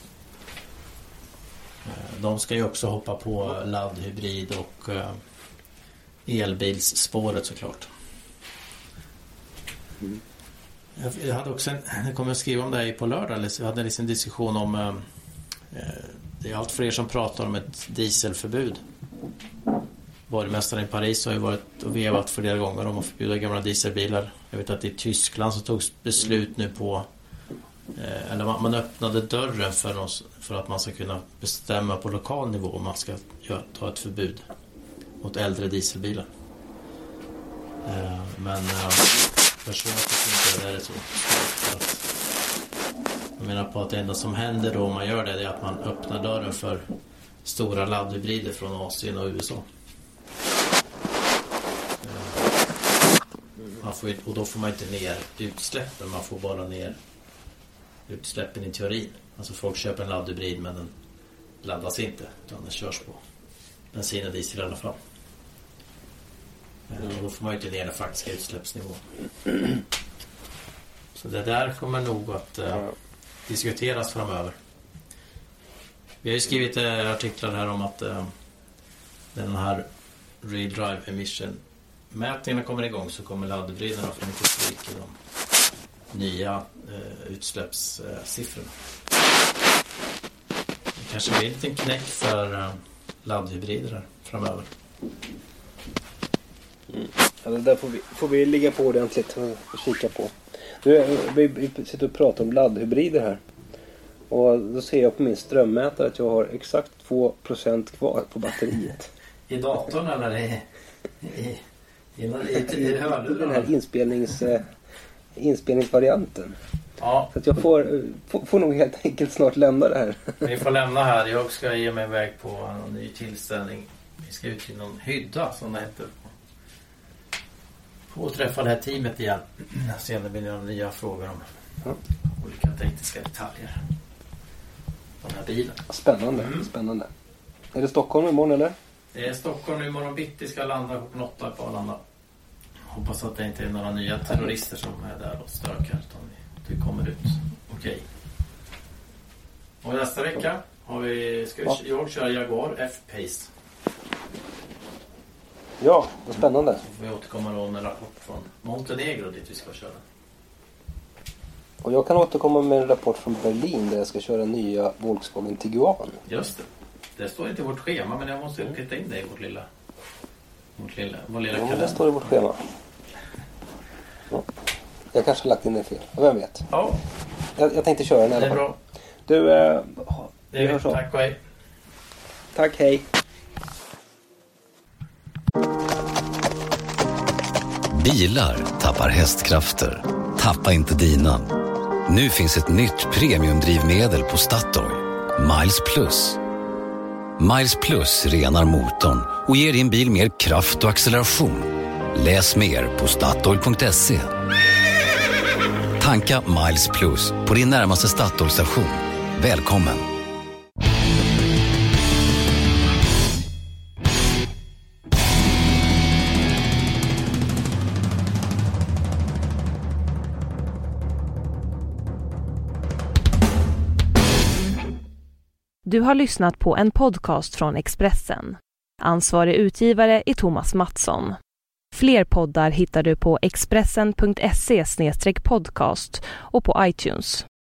Speaker 5: Eh, de ska ju också hoppa på laddhybrid och eh, elbilsspåret såklart. Mm. Jag hade också en, jag kommer att skriva om det här på lördag. Jag hade en diskussion om eh, det är allt fler som pratar om ett dieselförbud. Borgmästaren i Paris har ju varit och vevat flera gånger om att förbjuda gamla dieselbilar. Jag vet att i Tyskland så togs beslut nu på eh, eller man, man öppnade dörren för, någon, för att man ska kunna bestämma på lokal nivå om man ska ja, ta ett förbud mot äldre dieselbilar. Eh, men eh, personligen tycker inte det är så. Att, jag menar på att det enda som händer då om man gör det är att man öppnar dörren för stora laddhybrider från Asien och U S A. Man får, och då får man inte ner utsläppen, man får bara ner utsläppen i teorin. Alltså folk köper en laddhybrid men den laddas inte utan den körs på bensin och diesel i alla fall. Och då får man inte ner den faktiska utsläppsnivån. Så det där kommer nog att uh, diskuteras framöver. Vi har ju skrivit uh, artiklar här om att uh, den här Real Drive Emission mätningarna kommer igång, så kommer laddhybriderna få mycket stryk i de nya uh, utsläppssiffrorna. Det kanske blir en liten knäck för uh, laddhybrider här framöver.
Speaker 4: Mm. Ja, det där får vi, får vi ligga på ordentligt och kika på. Nu, vi, vi sitter och pratar om laddhybrider här. Och då ser jag på min strömmätare att jag har exakt två procent kvar på batteriet.
Speaker 5: I datorn eller i, i, i, i, i, i hörlurarna?
Speaker 4: Den här inspelnings, eh, inspelningsvarianten.
Speaker 5: Ja.
Speaker 4: Så att jag får, får, får nog helt enkelt snart lämna det här.
Speaker 5: Vi får lämna här. Jag ska ge mig iväg på en ny tillställning. Vi ska ut till någon hydda som det heter. Och träffa det här teamet igen. Sen det blir några nya frågor om ja. olika tekniska detaljer. Den här bilen.
Speaker 4: Spännande, mm. spännande. Är det Stockholm imorgon eller?
Speaker 5: Det är Stockholm imorgon bitti, ska landa på åtta på Arlanda. Hoppas att det inte är några nya terrorister som är där och stökar, utan det kommer ut okej. Och nästa vecka har vi, ska vi, ja. jag köra Jaguar F-Pace.
Speaker 4: Ja, vad spännande.
Speaker 5: Så får vi återkomma då med en rapport från Montenegro dit vi ska köra.
Speaker 4: Och jag kan återkomma med en rapport från Berlin där jag ska köra nya Volkswagen Tiguan.
Speaker 5: Just det. Det står inte i vårt schema, men jag måste mm. titta in det i vårt lilla... Vårt lilla, vår lilla
Speaker 4: ja, det står i vårt schema. Ja. Jag kanske har lagt in det fel. Vem vet?
Speaker 5: Ja.
Speaker 4: Jag, jag tänkte köra den här.
Speaker 5: Det är bra.
Speaker 4: Du, äh,
Speaker 5: vi hörs så. Tack och hej.
Speaker 4: Tack, hej.
Speaker 2: Bilar tappar hästkrafter. Tappa inte dina. Nu finns ett nytt premiumdrivmedel på Statoil. Miles Plus. Miles Plus renar motorn och ger din bil mer kraft och acceleration. Läs mer på statoil punkt se. Tanka Miles Plus på din närmaste Statoil-station. Välkommen!
Speaker 1: Du har lyssnat på en podcast från Expressen. Ansvarig utgivare är Thomas Mattsson. Fler poddar hittar du på expressen punkt se slash podcast och på iTunes.